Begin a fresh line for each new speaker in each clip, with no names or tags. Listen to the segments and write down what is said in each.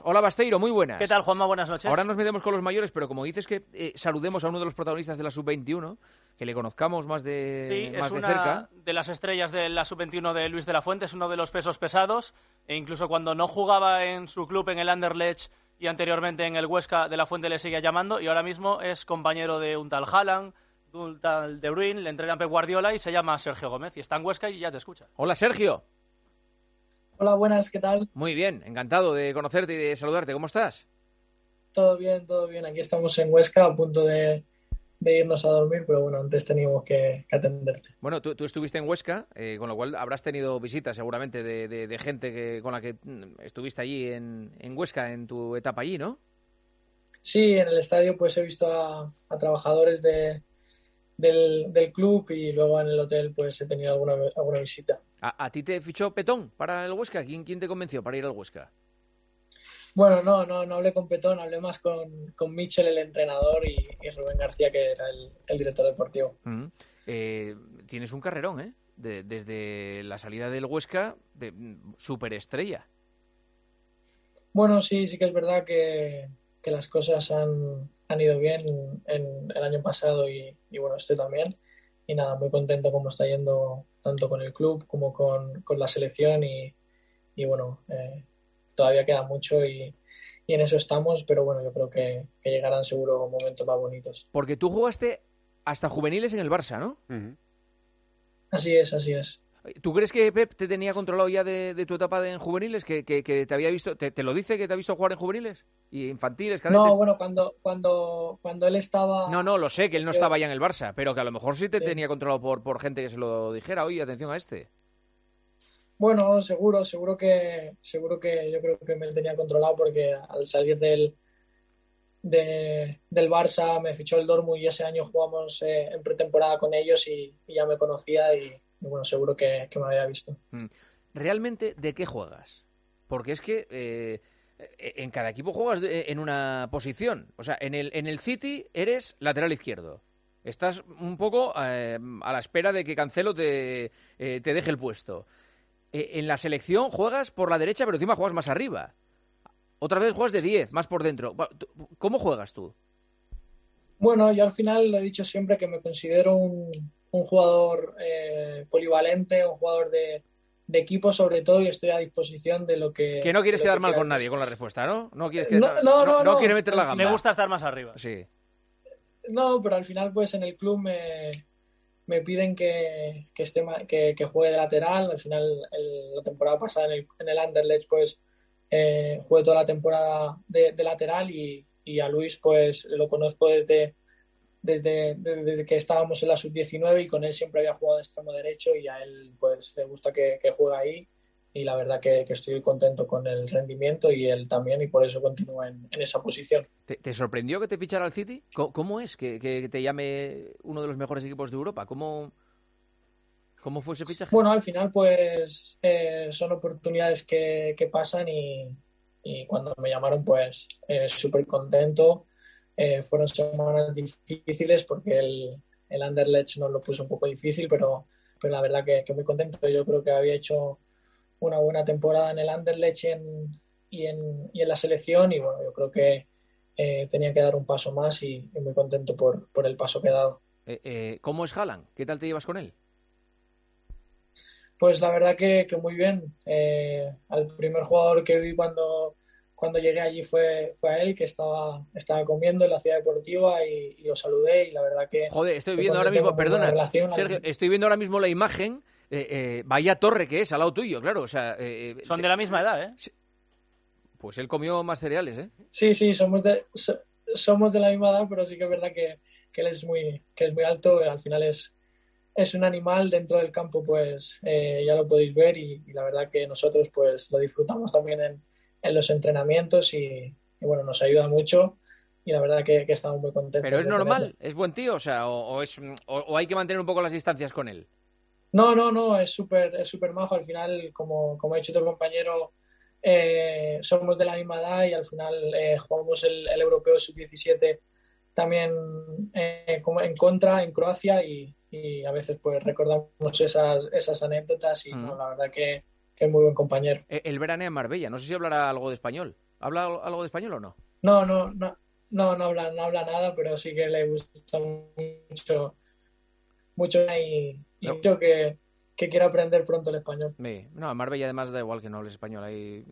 Hola Basteiro, muy buenas.
¿Qué tal, Juanma? Buenas noches.
Ahora nos metemos con los mayores, pero como dices que saludemos a uno de los protagonistas de la Sub-21, que le conozcamos más de
es una
cerca.
de las estrellas de la Sub-21 de Luis de la Fuente, es uno de los pesos pesados, e incluso cuando no jugaba en su club en el Anderlecht y anteriormente en el Huesca, de la Fuente le seguía llamando, y ahora mismo es compañero de un tal Haaland, de un tal De Bruyne, le entrena Pep Guardiola y se llama Sergio Gómez, y está en Huesca y ya te escucha.
Hola Sergio.
Hola, buenas, ¿qué tal?
Muy bien, encantado de conocerte y de saludarte. ¿Cómo estás?
Todo bien, todo bien. Aquí estamos en Huesca a punto de irnos a dormir, pero bueno, antes teníamos que atenderte.
Bueno, tú estuviste en Huesca, con lo cual habrás tenido visitas seguramente de gente con la que estuviste allí en Huesca en tu etapa allí, ¿no?
Sí, en el estadio pues he visto a trabajadores del club y luego en el hotel pues he tenido alguna visita.
¿A ti te fichó Petón para el Huesca? ¿Quién te convenció para ir al Huesca?
Bueno, no hablé con Petón, hablé más con Michel, el entrenador, y Rubén García, que era el director deportivo.
Tienes un carrerón, ¿eh? Desde la salida del Huesca, de superestrella.
Bueno, sí que es verdad que las cosas han ido bien en el año pasado y bueno, este también. Y nada, muy contento cómo está yendo tanto con el club como con la selección y bueno, todavía queda mucho y en eso estamos, pero bueno, yo creo que llegarán seguro momentos más bonitos.
Porque tú jugaste hasta juveniles en el Barça, ¿no?
Uh-huh. Así es.
¿Tú crees que Pep te tenía controlado ya de tu etapa en juveniles? ¿Que te había visto, te lo dice, que te ha visto jugar en juveniles? ¿Y infantiles, cadetes?
No, bueno, cuando él estaba...
No, lo sé, que él no estaba ya en el Barça, pero que a lo mejor sí te
Sí.
tenía controlado por gente que se lo dijera. Oye, atención a este.
Bueno, seguro que yo creo que me tenía controlado porque al salir del Barça me fichó el Dortmund y ese año jugamos en pretemporada con ellos y ya me conocía y bueno, seguro que me había visto.
¿Realmente de qué juegas? Porque es que en cada equipo juegas en una posición. O sea, en el City eres lateral izquierdo. Estás un poco a la espera de que Cancelo te deje el puesto. En la selección juegas por la derecha, pero encima juegas más arriba. Otra vez juegas de 10, más por dentro. ¿Cómo juegas tú?
Bueno, yo al final lo he dicho siempre que me considero un jugador polivalente, un jugador de equipo sobre todo, y estoy a disposición de lo que...
Que no quieres quedar mal con nadie con la respuesta, ¿no? No quieres meter la gamba.
Le gusta estar más arriba.
Sí.
No, pero al final pues en el club me piden que juegue de lateral. Al final la temporada pasada en el Anderlecht pues jugué toda la temporada de lateral y a Luis pues lo conozco desde que estábamos en la sub-19 y con él siempre había jugado de extremo derecho y a él pues le gusta que juegue ahí y la verdad que estoy contento con el rendimiento y él también y por eso continúo en esa posición.
¿Te sorprendió que te fichara al City? ¿Cómo es que te llame uno de los mejores equipos de Europa? ¿Cómo fue ese fichaje?
Bueno, al final pues son oportunidades que pasan y cuando me llamaron pues súper contento. Fueron semanas difíciles porque el Anderlecht nos lo puso un poco difícil, pero la verdad que muy contento. Yo creo que había hecho una buena temporada en el Anderlecht y en la selección y bueno, yo creo que tenía que dar un paso más y muy contento por el paso que he dado.
¿Cómo es Haaland? ¿Qué tal te llevas con él?
Pues la verdad que muy bien. Al primer jugador que vi cuando llegué allí fue a él, que estaba comiendo en la ciudad deportiva y lo saludé y la verdad que...
Joder, estoy viendo ahora mismo, perdona, Sergio, estoy viendo ahora mismo la imagen, vaya torre que es, al lado tuyo, claro, o sea...
Son de la misma edad, ¿eh?
Pues él comió más cereales, ¿eh?
Sí, somos de la misma edad, pero sí que es verdad que él es muy alto, al final es un animal dentro del campo, pues ya lo podéis ver y la verdad que nosotros pues lo disfrutamos también en los entrenamientos y bueno, nos ayuda mucho y la verdad que estamos muy contentos.
¿Pero es normal? ¿Es buen tío? O sea, o hay que mantener un poco las distancias con él.
No, es súper majo. Al final, como ha dicho tu compañero, somos de la misma edad y al final jugamos el Europeo Sub-17 también como en contra en Croacia y a veces pues recordamos esas anécdotas y bueno, la verdad que es muy buen compañero.
Él veranea en Marbella, no sé si hablará algo de español. ¿Habla algo de español o no?
No habla nada, pero sí que le gusta mucho y
No.
mucho que quiere aprender pronto el español.
No, en Marbella además da igual que no hables español.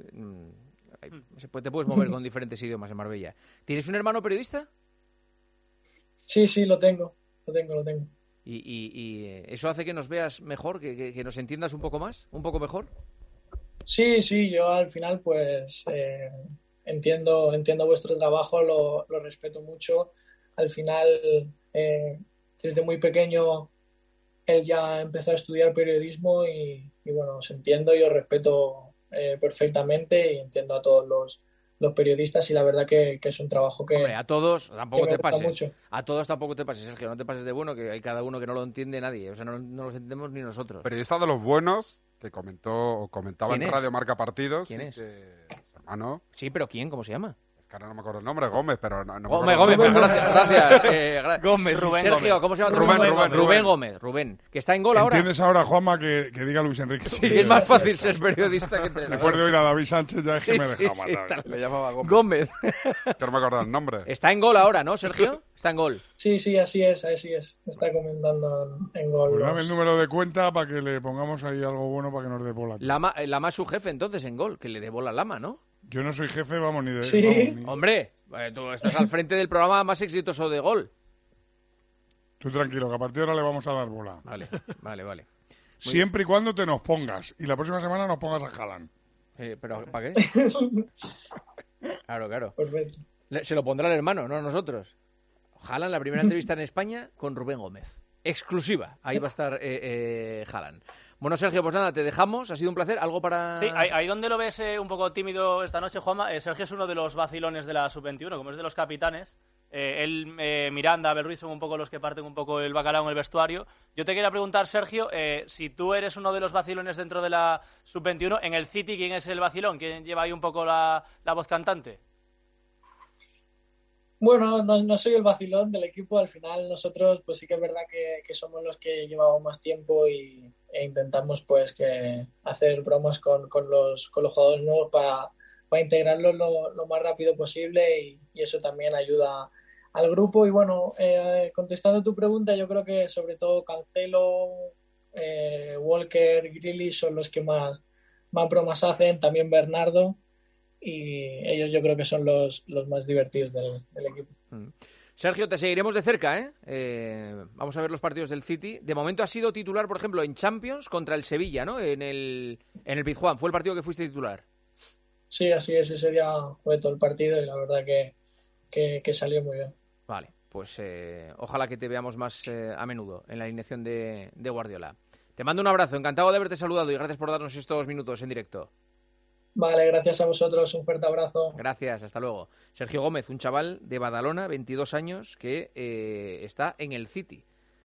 Te puedes mover con diferentes idiomas en Marbella. ¿Tienes un hermano periodista?
Sí, lo tengo.
¿Y eso hace que nos veas mejor, que nos entiendas un poco más, un poco mejor?
Sí, yo al final pues entiendo vuestro trabajo, lo respeto mucho. Al final, desde muy pequeño, él ya empezó a estudiar periodismo y bueno, os entiendo y os respeto perfectamente y entiendo a todos los periodistas y la verdad que es un trabajo que,
Hombre, a todos tampoco
me
te
gusta
pases.
mucho.
A todos tampoco te pases, Sergio. No te pases de bueno, que hay cada uno que no lo entiende nadie. O sea, no los entendemos ni nosotros.
Periodista de los buenos que comentaba
¿Quién
en
es?
Radio Marca Partidos.
¿Quién
y
es?
que, hermano,
Sí, pero ¿quién? ¿Cómo se llama?
es que ahora no me acuerdo el nombre, Gómez, pero no me acuerdo
Gómez,
el nombre.
gracias.
Gómez, Rubén
Sergio,
Gómez.
¿cómo se llama?
Rubén
Rubén Gómez, Rubén. Que está en gol ahora.
¿Entiendes ahora, Juanma, que diga Luis Enrique?
Sí, es más fácil ser periodista que entrenador.
Después de oír a David Sánchez ya es que me he dejado
sí,
matar.
tal.
Le llamaba Gómez.
Gómez.
Que no me acuerdo el nombre.
Está en gol ahora, ¿no, Sergio? Está en gol.
Sí, así es. Está comentando en gol.
Pues dame el número de cuenta para que le pongamos ahí algo bueno para que nos dé bola.
Lama es su jefe entonces en gol, que le dé bola a Lama, ¿no?
Yo no soy jefe, vamos, ni de...
Sí.
vamos, ni-
Hombre, tú estás al frente del programa más exitoso de gol.
Tú tranquilo, que a partir de ahora le vamos a dar bola.
Vale.
Siempre y cuando te nos pongas. Y la próxima semana nos pongas a Haaland.
¿Pero para qué? Claro.
Perfecto.
Se lo pondrá el hermano, no nosotros. Haaland, la primera entrevista en España con Rubén Gómez. Exclusiva. Ahí va a estar Haaland. Bueno, Sergio, pues nada, te dejamos. Ha sido un placer. ¿Algo para...?
Sí, ahí donde lo ves un poco tímido esta noche, Juanma. Sergio es uno de los vacilones de la Sub-21, como es de los capitanes. Miranda, Abel Ruiz son un poco los que parten un poco el bacalao en el vestuario. Yo te quería preguntar, Sergio, si tú eres uno de los vacilones dentro de la Sub-21, en el City, ¿quién es el vacilón? ¿Quién lleva ahí un poco la voz cantante?
Bueno, no soy el vacilón del equipo. Al final nosotros pues sí que es verdad que somos los que llevamos más tiempo e intentamos pues que hacer bromas con los jugadores nuevos para integrarlos lo más rápido posible y eso también ayuda al grupo. Y bueno, contestando tu pregunta, yo creo que sobre todo Cancelo, Walker, Grealish son los que más bromas hacen, también Bernardo. Y ellos yo creo que son los más divertidos del equipo.
Sergio, te seguiremos de cerca, ¿eh? Vamos a ver los partidos del City. De momento has sido titular, por ejemplo, en Champions contra el Sevilla, ¿no? En el Pizjuán. ¿Fue el partido que fuiste titular?
Sí, así es. Ese día fue todo el partido y la verdad que salió muy bien.
Vale, pues ojalá que te veamos más a menudo en la alineación de Guardiola. Te mando un abrazo, encantado de haberte saludado y gracias por darnos estos minutos en directo.
Vale, gracias a vosotros, un fuerte abrazo.
Gracias, hasta luego. Sergio Gómez, un chaval de Badalona, 22 años, que está en el City.